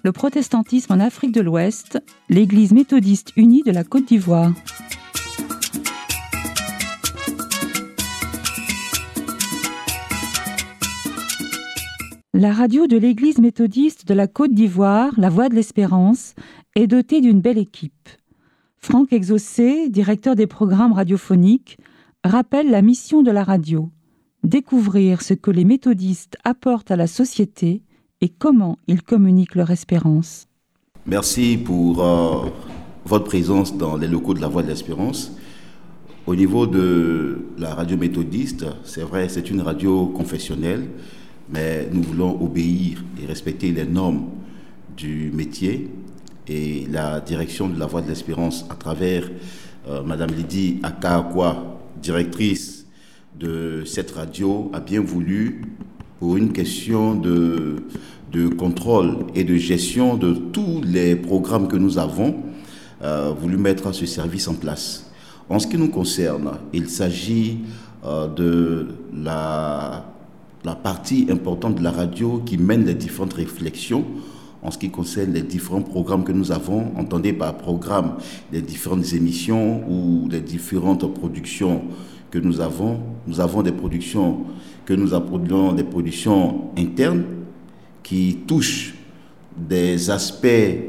le protestantisme en Afrique de l'Ouest, l'Église méthodiste unie de la Côte d'Ivoire. La radio de l'Église méthodiste de la Côte d'Ivoire, La Voix de l'Espérance, est dotée d'une belle équipe. Franck Exaucé, directeur des programmes radiophoniques, rappelle la mission de la radio, découvrir ce que les méthodistes apportent à la société et comment ils communiquent leur espérance. Merci pour votre présence dans les locaux de La Voix de l'Espérance. Au niveau de la radio méthodiste, c'est vrai, c'est une radio confessionnelle, mais nous voulons obéir et respecter les normes du métier, et la direction de La Voix de l'Espérance à travers Madame Lydie Akaakwa, directrice de cette radio, a bien voulu, pour une question de contrôle et de gestion de tous les programmes que nous avons, voulu mettre ce service en place. En ce qui nous concerne, il s'agit de la partie importante de la radio qui mène les différentes réflexions en ce qui concerne les différents programmes que nous avons. Entendez par programme les différentes émissions ou les différentes productions que nous avons. Nous avons des productions que nous appelons des productions internes qui touchent des aspects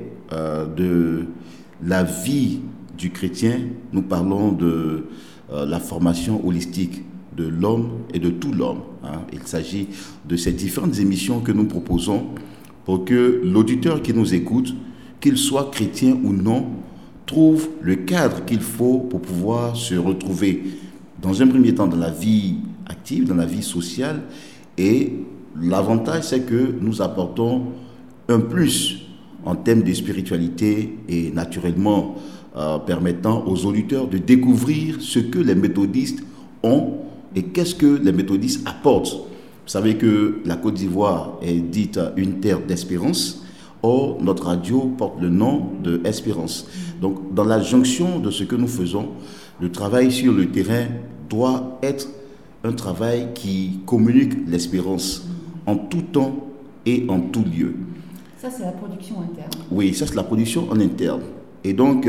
de la vie du chrétien. Nous parlons de la formation holistique de l'homme et de tout l'homme. Il s'agit de ces différentes émissions que nous proposons pour que l'auditeur qui nous écoute, qu'il soit chrétien ou non, trouve le cadre qu'il faut pour pouvoir se retrouver dans un premier temps dans la vie active, dans la vie sociale. Et l'avantage, c'est que nous apportons un plus en termes de spiritualité et naturellement permettant aux auditeurs de découvrir ce que les méthodistes ont et qu'est-ce que les méthodistes apportent. Vous savez que la Côte d'Ivoire est dite une terre d'espérance. Or, notre radio porte le nom de Espérance. Donc, dans la jonction de ce que nous faisons, le travail sur le terrain doit être un travail qui communique l'espérance en tout temps et en tout lieu. Ça, c'est la production interne. Oui, ça, c'est la production en interne. Et donc,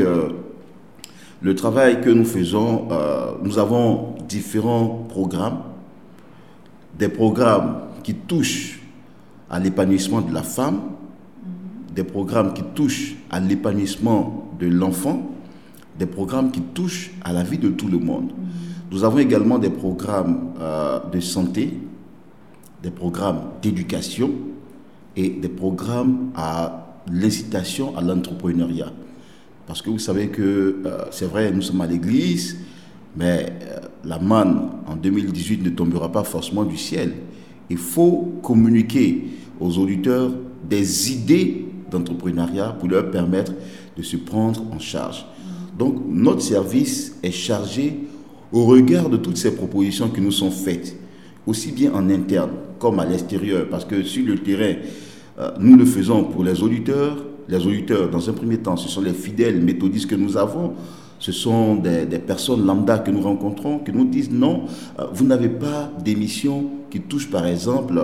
le travail que nous faisons, nous avons différents programmes, des programmes qui touchent à l'épanouissement de la femme, des programmes qui touchent à l'épanouissement de l'enfant, des programmes qui touchent à la vie de tout le monde. Nous avons également des programmes de santé, des programmes d'éducation et des programmes à l'incitation à l'entrepreneuriat. Parce que vous savez que c'est vrai, nous sommes à l'église, mais la manne en 2018 ne tombera pas forcément du ciel. Il faut communiquer aux auditeurs des idées d'entrepreneuriat pour leur permettre de se prendre en charge. Donc, notre service est chargé au regard de toutes ces propositions qui nous sont faites, aussi bien en interne comme à l'extérieur, parce que sur le terrain, nous le faisons pour les auditeurs. Les auditeurs, dans un premier temps, ce sont les fidèles méthodistes que nous avons. Ce sont des personnes lambda que nous rencontrons, qui nous disent non, vous n'avez pas d'émission qui touche par exemple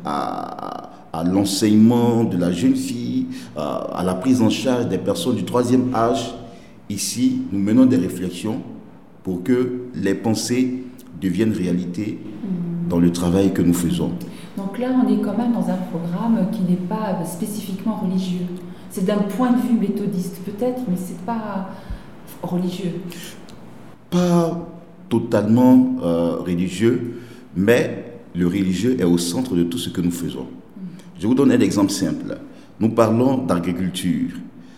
à l'enseignement de la jeune fille, à la prise en charge des personnes du troisième âge. Ici, nous menons des réflexions pour que les pensées deviennent réalité dans le travail que nous faisons. Donc là, on est quand même dans un programme qui n'est pas spécifiquement religieux. C'est d'un point de vue méthodiste peut-être, mais ce n'est pas religieux. Pas totalement religieux, mais le religieux est au centre de tout ce que nous faisons. Je vous donne un exemple simple. Nous parlons d'agriculture.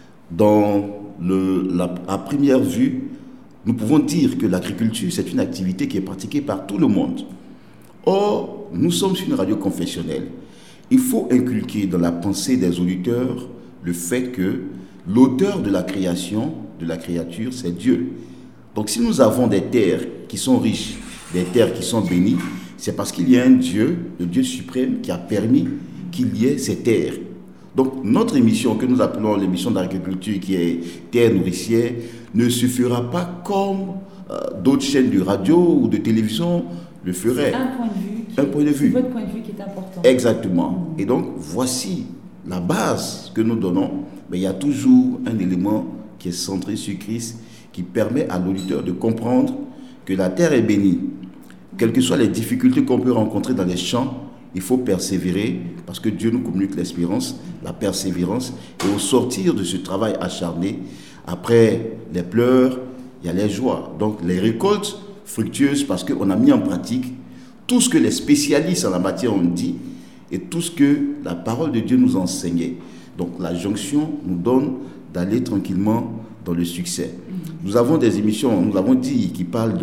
À première vue, nous pouvons dire que l'agriculture, c'est une activité qui est pratiquée par tout le monde. Or, nous sommes sur une radio confessionnelle. Il faut inculquer dans la pensée des auditeurs le fait que l'auteur de la création, de la créature, c'est Dieu. Donc si nous avons des terres qui sont riches, des terres qui sont bénies, c'est parce qu'il y a un Dieu, le Dieu suprême, qui a permis qu'il y ait ces terres. Donc notre émission, que nous appelons l'émission d'agriculture, qui est Terre nourricière, ne se fera pas comme d'autres chaînes de radio ou de télévision le feraient. C'est un point de vue. C'est votre point de vue qui est important. Exactement. Et donc voici la base que nous donnons, mais il y a toujours un élément qui est centré sur Christ, qui permet à l'auditeur de comprendre que la terre est bénie. Quelles que soient les difficultés qu'on peut rencontrer dans les champs, il faut persévérer parce que Dieu nous communique l'espérance, la persévérance. Et au sortir de ce travail acharné, après les pleurs, il y a les joies. Donc les récoltes fructueuses parce qu'on a mis en pratique tout ce que les spécialistes en la matière ont dit et tout ce que la parole de Dieu nous enseignait. Donc la jonction nous donne d'aller tranquillement dans le succès. Nous avons des émissions, nous l'avons dit, qui parlent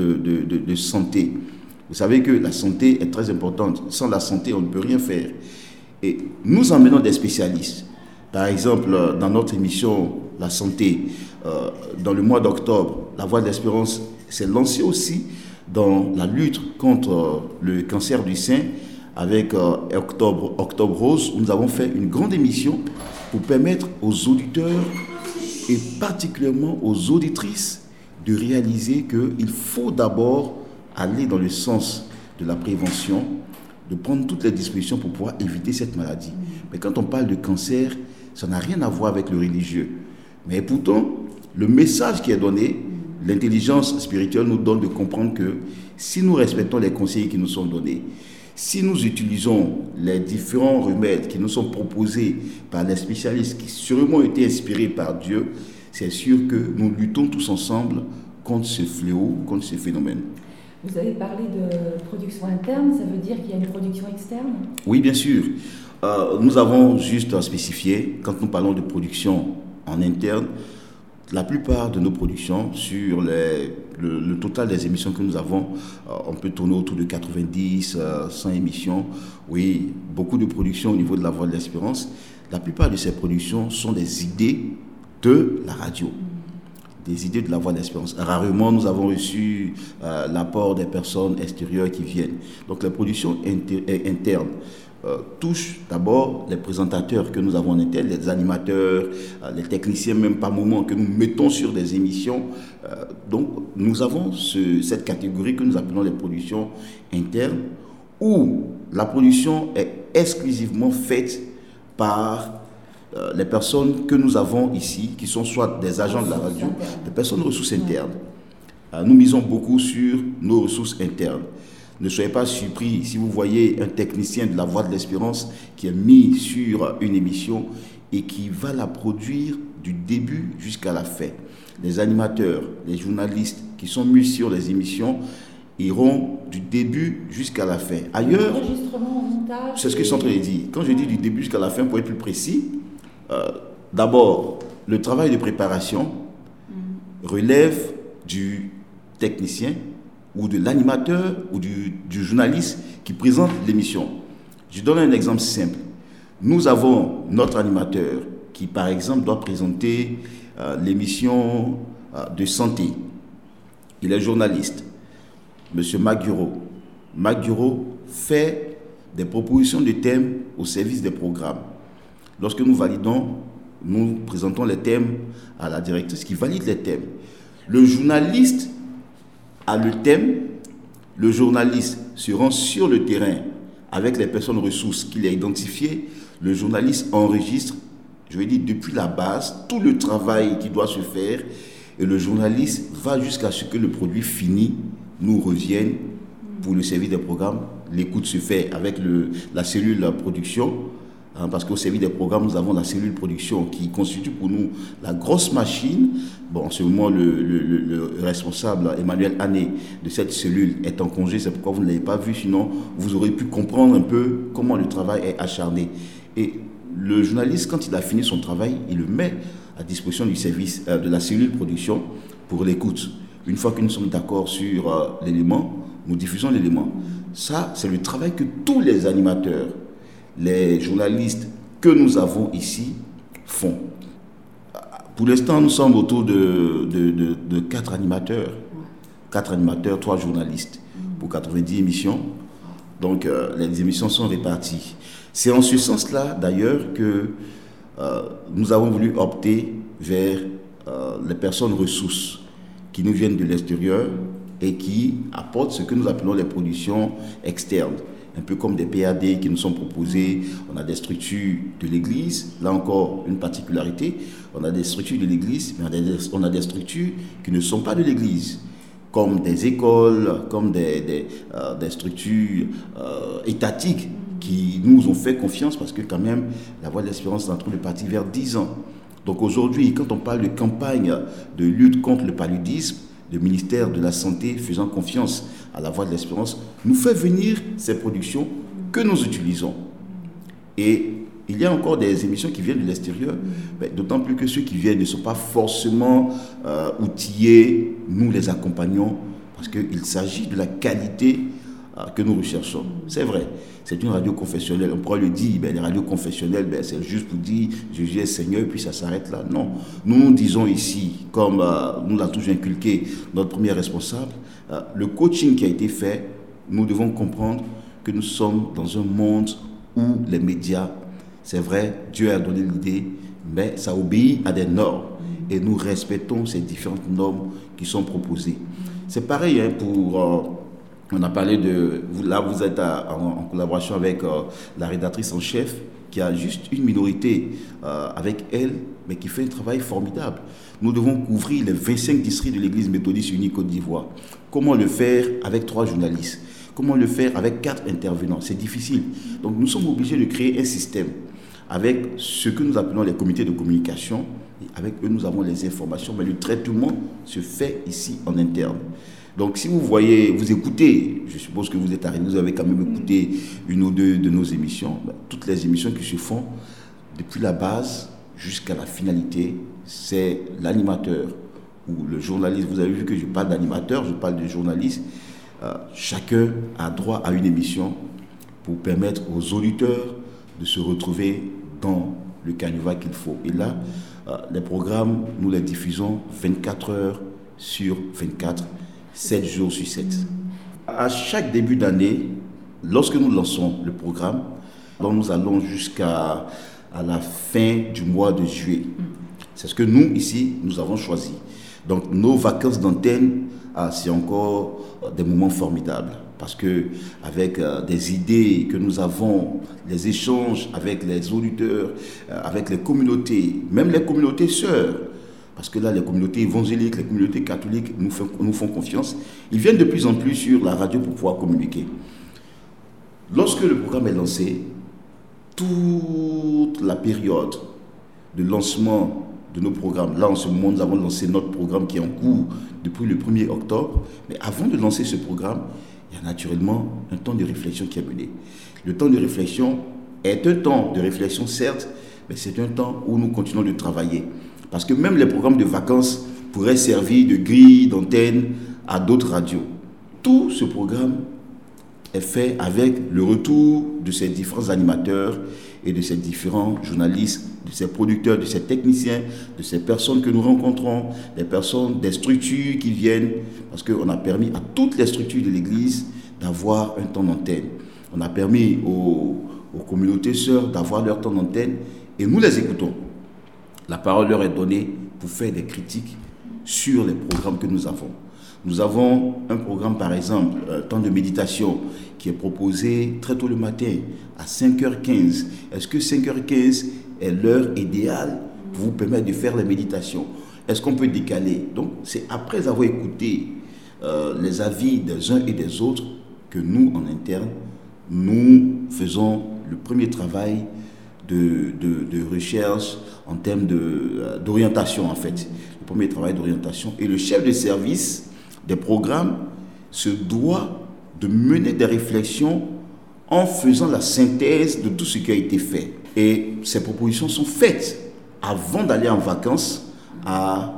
de santé. Vous savez que la santé est très importante. Sans la santé, on ne peut rien faire. Et nous emmenons des spécialistes. Par exemple, dans notre émission La santé, dans le mois d'octobre, La Voix de l'Espérance s'est lancée aussi dans la lutte contre le cancer du sein avec Octobre Rose, où nous avons fait une grande émission pour permettre aux auditeurs et particulièrement aux auditrices de réaliser qu'il faut d'abord aller dans le sens de la prévention, de prendre toutes les dispositions pour pouvoir éviter cette maladie. Mais quand on parle de cancer, ça n'a rien à voir avec le religieux. Mais pourtant, le message qui est donné, l'intelligence spirituelle nous donne de comprendre que si nous respectons les conseils qui nous sont donnés, si nous utilisons les différents remèdes qui nous sont proposés par les spécialistes qui sûrement ont été inspirés par Dieu, c'est sûr que nous luttons tous ensemble contre ce fléau, contre ce phénomène. Vous avez parlé de production interne, ça veut dire qu'il y a une production externe ? Oui, bien sûr. Nous avons juste spécifié, quand nous parlons de production en interne, la plupart de nos productions, sur le total des émissions que nous avons, on peut tourner autour de 90, 100 émissions. Oui, beaucoup de productions au niveau de La Voix de l'Espérance. La plupart de ces productions sont des idées de la radio, des idées de La Voix de l'Espérance. Rarement, nous avons reçu l'apport des personnes extérieures qui viennent. Donc, la production interne touche d'abord les présentateurs que nous avons en interne, les animateurs, les techniciens, même par moment, que nous mettons sur des émissions. Donc, nous avons cette catégorie que nous appelons les productions internes, où la production est exclusivement faite par les personnes que nous avons ici, qui sont soit des agents de la radio, des personnes ressources internes. Nous misons beaucoup sur nos ressources internes. Ne soyez pas surpris si vous voyez un technicien de La Voix de l'Espérance qui est mis sur une émission et qui va la produire du début jusqu'à la fin. Les animateurs, les journalistes qui sont mis sur les émissions iront du début jusqu'à la fin. Ailleurs, c'est ce que je suis en train de dire. Quand je dis du début jusqu'à la fin, pour être plus précis, d'abord, le travail de préparation relève du technicien ou de l'animateur ou du journaliste qui présente l'émission. Je donne un exemple simple. Nous avons notre animateur qui, par exemple, doit présenter l'émission de santé. Il est journaliste, M. Maguro. Maguro fait des propositions de thèmes au service des programmes. Lorsque nous validons, nous présentons les thèmes à la directrice qui valide les thèmes. Le journaliste a le thème, le journaliste se rend sur le terrain avec les personnes ressources qu'il a identifiées, le journaliste enregistre, je veux dire depuis la base, tout le travail qui doit se faire et le journaliste va jusqu'à ce que le produit fini nous revienne pour le service des programmes. L'écoute se fait avec la cellule production, parce qu'au service des programmes, nous avons la cellule production qui constitue pour nous la grosse machine. Bon, en ce moment, le responsable, Emmanuel Hané, de cette cellule est en congé. C'est pourquoi vous ne l'avez pas vu. Sinon, vous aurez pu comprendre un peu comment le travail est acharné. Et le journaliste, quand il a fini son travail, il le met à disposition du service de la cellule production pour l'écoute. Une fois que nous sommes d'accord sur l'élément, nous diffusons l'élément. Ça, c'est le travail que tous les animateurs, les journalistes que nous avons ici font. Pour l'instant, nous sommes autour de 4 animateurs. 4 animateurs, 3 journalistes pour 90 émissions. Donc, les émissions sont réparties. C'est en ce sens-là, d'ailleurs, que nous avons voulu opter vers les personnes ressources qui nous viennent de l'extérieur et qui apportent ce que nous appelons les productions externes. un peu comme des PAD qui nous sont proposés. On a des structures de l'Église, là encore une particularité. On a des structures de l'Église, mais on a des structures qui ne sont pas de l'Église, comme des écoles, comme des structures étatiques qui nous ont fait confiance parce que quand même, la Voix de l'Espérance est en train de partir vers 10 ans. Donc aujourd'hui, quand on parle de campagne de lutte contre le paludisme, le ministère de la Santé, faisant confiance à la Voix de l'Espérance, nous fait venir ces productions que nous utilisons. Et il y a encore des émissions qui viennent de l'extérieur, d'autant plus que ceux qui viennent ne sont pas forcément outillés. Nous les accompagnons parce qu'il s'agit de la qualité que nous recherchons. C'est vrai, c'est une radio confessionnelle. On pourrait le dire, les radios confessionnelles, c'est juste pour dire Jésus est Seigneur, et puis ça s'arrête là. Non, nous disons ici, comme nous l'a toujours inculqué notre premier responsable, le coaching qui a été fait, nous devons comprendre que nous sommes dans un monde où les médias, c'est vrai, Dieu a donné l'idée, mais ça obéit à des normes. Et nous respectons ces différentes normes qui sont proposées. C'est pareil pour... on a parlé de... Là, vous êtes en collaboration avec la rédactrice en chef, qui a juste une minorité avec elle, mais qui fait un travail formidable. Nous devons couvrir les 25 districts de l'Église méthodiste unie Côte d'Ivoire. Comment le faire avec 3 journalistes? Comment le faire avec 4 intervenants? C'est difficile. Donc nous sommes obligés de créer un système avec ce que nous appelons les comités de communication. Et avec eux, nous avons les informations, mais le traitement se fait ici en interne. Donc si vous voyez, vous écoutez, je suppose que vous êtes arrivé, vous avez quand même écouté une ou deux de nos émissions. Toutes les émissions qui se font, depuis la base jusqu'à la finalité, c'est l'animateur ou le journaliste. Vous avez vu que je parle d'animateur, je parle de journaliste. Chacun a droit à une émission pour permettre aux auditeurs de se retrouver dans le canevas qu'il faut. Et là, les programmes, nous les diffusons 24 heures sur 24, 7 jours sur 7. À chaque début d'année, lorsque nous lançons le programme, donc nous allons jusqu'à la fin du mois de juillet. C'est ce que nous, ici, nous avons choisi. Donc nos vacances d'antenne, c'est encore des moments formidables. Parce que avec des idées que nous avons, les échanges avec les auditeurs, avec les communautés, même les communautés sœurs, parce que là, les communautés évangéliques, les communautés catholiques nous font confiance. Ils viennent de plus en plus sur la radio pour pouvoir communiquer. Lorsque le programme est lancé, toute la période de lancement de nos programmes, là en ce moment, nous avons lancé notre programme qui est en cours depuis le 1er octobre. Mais avant de lancer ce programme, il y a naturellement un temps de réflexion qui est mené. Le temps de réflexion est un temps de réflexion, certes, mais c'est un temps où nous continuons de travailler. Parce que même les programmes de vacances pourraient servir de grille d'antenne à d'autres radios. Tout ce programme est fait avec le retour de ces différents animateurs et de ces différents journalistes, de ces producteurs, de ces techniciens, de ces personnes que nous rencontrons, des personnes, des structures qui viennent, parce qu'on a permis à toutes les structures de l'Église d'avoir un temps d'antenne. On a permis aux communautés sœurs d'avoir leur temps d'antenne et nous les écoutons. La parole leur est donnée pour faire des critiques sur les programmes que nous avons. Nous avons un programme, par exemple, temps de méditation, qui est proposé très tôt le matin, à 5h15. Est-ce que 5h15 est l'heure idéale pour vous permettre de faire la méditation? Est-ce qu'on peut décaler? Donc, c'est après avoir écouté les avis des uns et des autres que nous, en interne, nous faisons le premier travail de recherche en termes d'orientation, en fait. Le premier travail d'orientation. Et le chef de service des programmes se doit de mener des réflexions en faisant la synthèse de tout ce qui a été fait. Et ces propositions sont faites avant d'aller en vacances à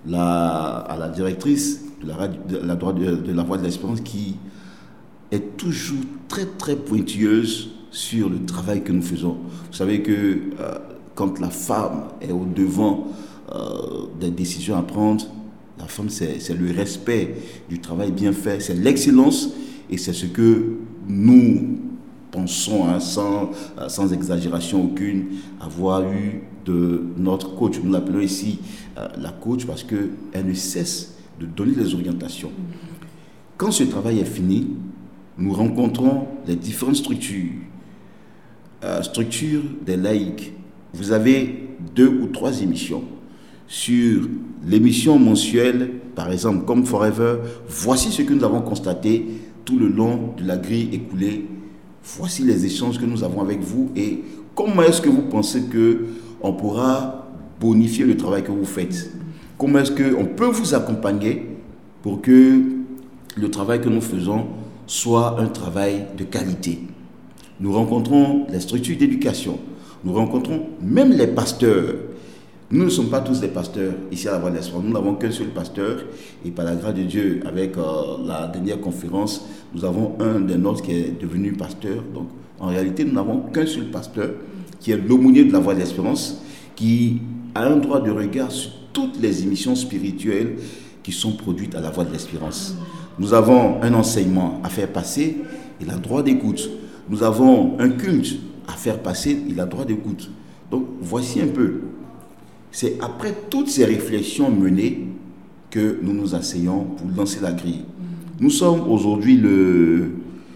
la directrice de la Voix de l'Espérance, qui est toujours très très pointilleuse sur le travail que nous faisons. Vous savez que quand la femme est au devant des décisions à prendre, la femme, c'est le respect du travail bien fait, c'est l'excellence, et c'est ce que nous pensons, sans exagération aucune, avoir eu de notre coach. Nous l'appelons ici la coach parce qu'elle ne cesse de donner les orientations. Quand ce travail est fini, nous rencontrons les différentes structures des laïcs. Vous avez 2 ou 3 émissions. Sur l'émission mensuelle, par exemple, comme Forever, voici ce que nous avons constaté tout le long de la grille écoulée. Voici les échanges que nous avons avec vous et comment est-ce que vous pensez qu'on pourra bonifier le travail que vous faites? Comment est-ce qu'on peut vous accompagner pour que le travail que nous faisons soit un travail de qualité? Nous rencontrons les structures d'éducation, nous rencontrons même les pasteurs. Nous ne sommes pas tous des pasteurs ici à la Voix de l'Espérance. Nous n'avons qu'un seul pasteur et par la grâce de Dieu, avec la dernière conférence, nous avons un des nôtres qui est devenu pasteur. Donc en réalité, nous n'avons qu'un seul pasteur qui est l'aumônier de la Voix de l'Espérance, qui a un droit de regard sur toutes les émissions spirituelles qui sont produites à la Voix de l'Espérance. Nous avons un enseignement à faire passer, il a droit d'écoute. Nous avons un culte à faire passer, il a droit d'écoute. Donc voici un peu. C'est après toutes ces réflexions menées que nous nous asseyons pour lancer la grille. Nous sommes aujourd'hui le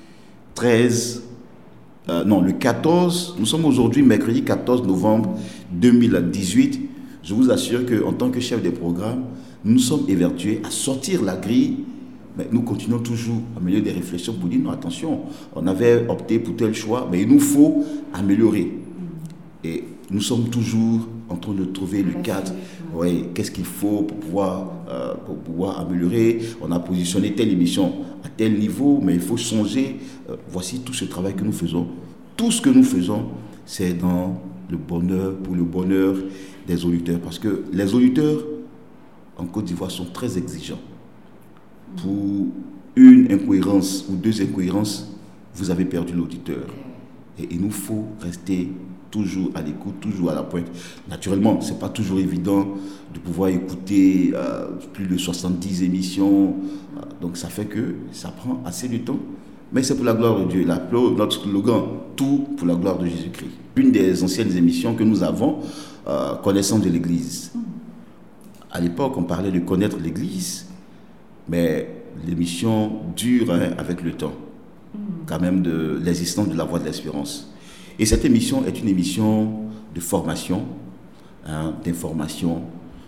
14, nous sommes aujourd'hui mercredi 14 novembre 2018. Je vous assure qu'en tant que chef des programmes, nous sommes évertués à sortir la grille, mais nous continuons toujours à mener des réflexions pour dire non, attention, on avait opté pour tel choix, mais il nous faut améliorer. Et nous sommes toujours en train de trouver le cadre. Oui, qu'est-ce qu'il faut pour pouvoir améliorer? On a positionné telle émission à tel niveau, mais il faut changer. Voici tout ce travail que nous faisons. Tout ce que nous faisons, c'est dans le bonheur, pour le bonheur des auditeurs. Parce que les auditeurs en Côte d'Ivoire sont très exigeants. Pour une incohérence ou 2 incohérences, vous avez perdu l'auditeur. Et il nous faut rester toujours à l'écoute, toujours à la pointe. Naturellement, ce n'est pas toujours évident de pouvoir écouter plus de 70 émissions. Donc ça fait que ça prend assez de temps. Mais c'est pour la gloire de Dieu. Notre slogan, tout pour la gloire de Jésus-Christ. Une des anciennes émissions que nous avons, connaissance de l'Église. À l'époque, on parlait de connaître l'Église, mais l'émission dure avec le temps, quand même, de l'existence de la Voix de l'Espérance. Et cette émission est une émission de formation, d'information,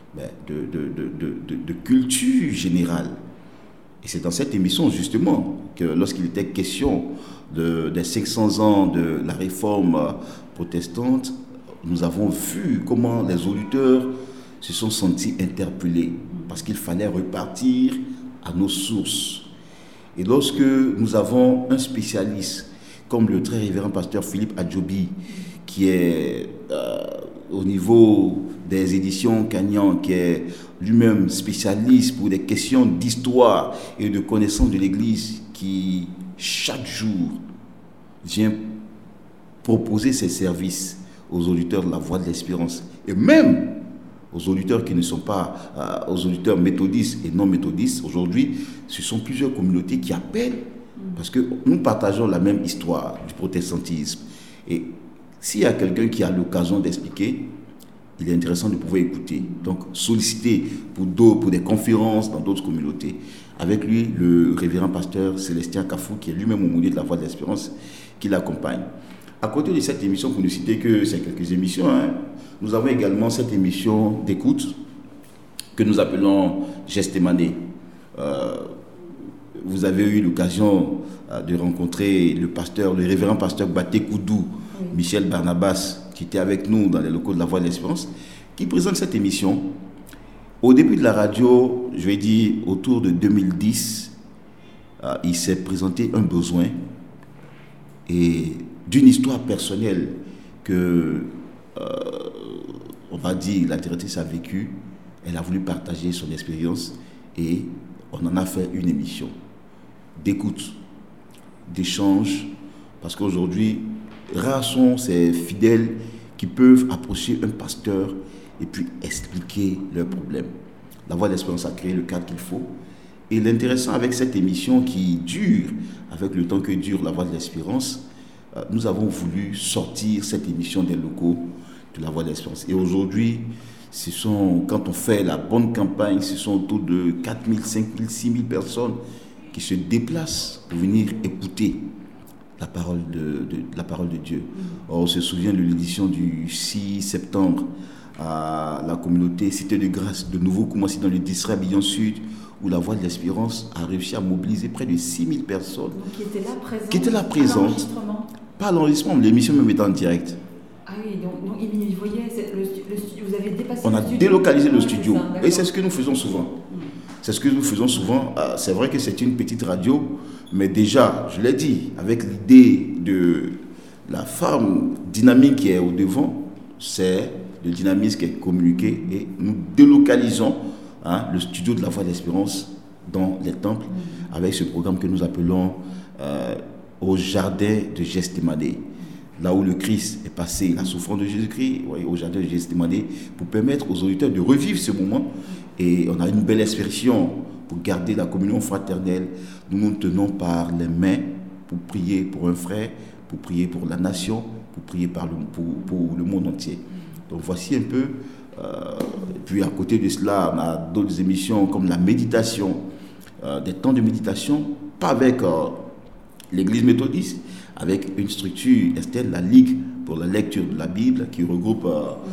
de culture générale. Et c'est dans cette émission, justement, que lorsqu'il était question des 500 ans de la réforme protestante, nous avons vu comment les auditeurs se sont sentis interpellés, parce qu'il fallait repartir à nos sources. Et lorsque nous avons un spécialiste, comme le très révérend pasteur Philippe Adjobi, qui est au niveau des éditions Cagnan, qui est lui-même spécialiste pour des questions d'histoire et de connaissance de l'Église, qui chaque jour vient proposer ses services aux auditeurs de la Voix de l'Espérance, et même aux auditeurs qui ne sont pas aux auditeurs méthodistes et non méthodistes. Aujourd'hui, ce sont plusieurs communautés qui appellent, parce que nous partageons la même histoire du protestantisme. Et s'il y a quelqu'un qui a l'occasion d'expliquer, il est intéressant de pouvoir écouter. Donc, solliciter pour des conférences dans d'autres communautés. Avec lui, le révérend pasteur Célestin Kafou, qui est lui-même aumônier de la Voix de l'Espérance, qui l'accompagne. À côté de cette émission, pour ne citer que ces quelques émissions, nous avons également cette émission d'écoute que nous appelons Gestemane. Vous avez eu l'occasion de rencontrer le révérend pasteur Baté Koudou, Michel Barnabas, qui était avec nous dans les locaux de la Voix de l'Espérance, qui présente cette émission. Au début de la radio, je vais dire autour de 2010, il s'est présenté un besoin et d'une histoire personnelle que, on va dire, la directrice a vécue. Elle a voulu partager son expérience et on en a fait une émission d'écoute, d'échange, parce qu'aujourd'hui, rares sont ces fidèles qui peuvent approcher un pasteur et puis expliquer leurs problèmes. La Voix de l'Espérance a créé le cadre qu'il faut. Et l'intéressant avec cette émission qui dure, avec le temps que dure la Voix de l'Espérance, nous avons voulu sortir cette émission des locaux de la Voix de l'Espérance. Et aujourd'hui, quand on fait la bonne campagne, ce sont autour de 4 000, 5 000, 6 000 personnes qui se déplacent pour venir écouter la parole de Dieu. On se souvient de l'édition du 6 septembre à la communauté Cité de Grâce de Nouveau-Koumassi dans le district Abidjan Sud, où la Voix de l'Espérance a réussi à mobiliser près de 6000 personnes. Donc, qui étaient là présentes. Pas à l'enregistrement, l'émission même était en direct. Ah oui, donc ils voyaient, vous avez dépassé on le a studio. délocalisé le studio. Ça, et c'est ce que nous faisons souvent. C'est ce que nous faisons souvent. C'est vrai que c'est une petite radio, mais déjà, je l'ai dit, avec l'idée de la femme dynamique qui est au devant, c'est le dynamisme qui est communiqué et nous délocalisons le studio de la Voix de l'Espérance dans les temples avec ce programme que nous appelons au jardin de Gethsémane, là où le Christ est passé, la souffrance de Jésus-Christ, au jardin de Gethsémane, pour permettre aux auditeurs de revivre ce moment. Et on a une belle expression pour garder la communion fraternelle. Nous nous tenons par les mains pour prier pour un frère, pour prier pour la nation, pour prier pour le monde entier. Donc voici un peu. Puis à côté de cela, on a d'autres émissions comme la méditation, des temps de méditation, pas avec l'Église méthodiste, avec une structure externe, la Ligue pour la lecture de la Bible, qui regroupe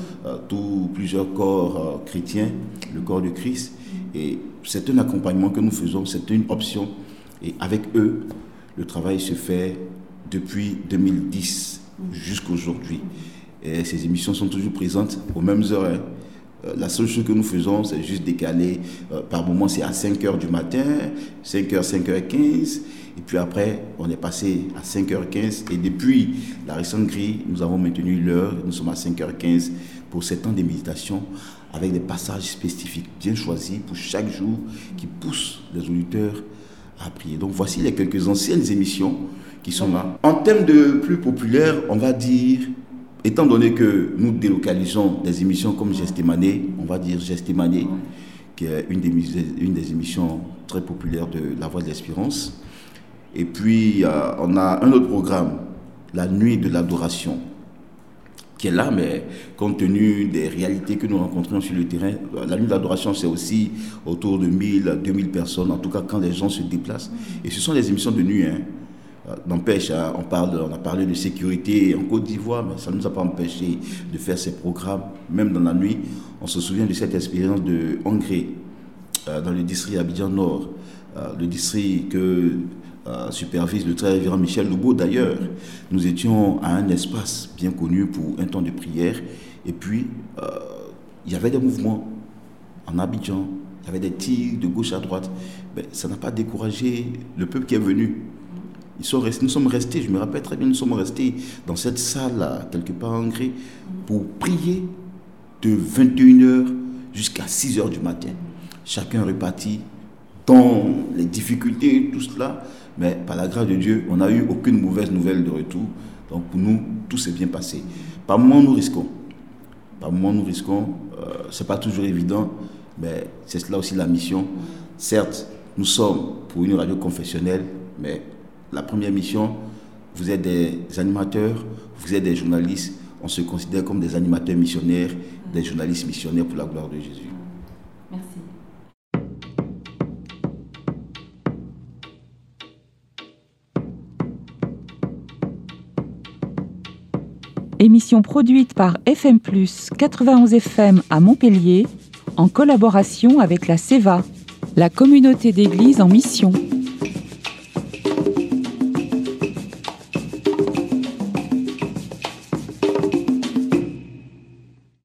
plusieurs corps chrétiens, le corps de Christ. Et c'est un accompagnement que nous faisons, c'est une option. Et avec eux, le travail se fait depuis 2010 jusqu'à aujourd'hui. Et ces émissions sont toujours présentes aux mêmes heures. La seule chose que nous faisons, c'est juste décaler. Par moment, c'est à 5h du matin, 5h, 5h15. Et puis après, on est passé à 5h15. Et depuis la récente grille, nous avons maintenu l'heure. Nous sommes à 5h15 pour 7 ans de méditation avec des passages spécifiques bien choisis pour chaque jour qui poussent les auditeurs à prier. Donc voici les quelques anciennes émissions qui sont là. En termes de plus populaire, on va dire, étant donné que nous délocalisons des émissions comme Gethsémane, on va dire Gethsémane, qui est une des émissions très populaires de la Voix de l'Espérance. Et puis, on a un autre programme, la Nuit de l'Adoration, qui est là, mais compte tenu des réalités que nous rencontrons sur le terrain, la Nuit de l'Adoration, c'est aussi autour de 1000, 2000 personnes, en tout cas quand les gens se déplacent. Et ce sont des émissions de nuit, N'empêche, on a parlé de sécurité en Côte d'Ivoire, mais ça ne nous a pas empêché de faire ces programmes, même dans la nuit. On se souvient de cette expérience de Hongrie, dans le district Abidjan Nord, le district que supervise le très révérend Michel Loubeau d'ailleurs. Nous étions à un espace bien connu pour un temps de prière, et puis il y avait des mouvements en Abidjan, il y avait des tirs de gauche à droite, mais ça n'a pas découragé le peuple qui est venu. Nous sommes restés, je me rappelle très bien, nous sommes restés dans cette salle, quelque part en Hongrie, pour prier de 21h jusqu'à 6h du matin. Chacun reparti dans les difficultés, tout cela, mais par la grâce de Dieu, on n'a eu aucune mauvaise nouvelle de retour. Donc pour nous, tout s'est bien passé. Par moments, nous risquons. Ce n'est pas toujours évident, mais c'est cela aussi la mission. Certes, nous sommes pour une radio confessionnelle, mais la première mission, vous êtes des animateurs, vous êtes des journalistes. On se considère comme des animateurs missionnaires, des journalistes missionnaires pour la gloire de Jésus. Merci. Émission produite par FM+, 91 FM à Montpellier, en collaboration avec la CEVA, la communauté d'églises en mission.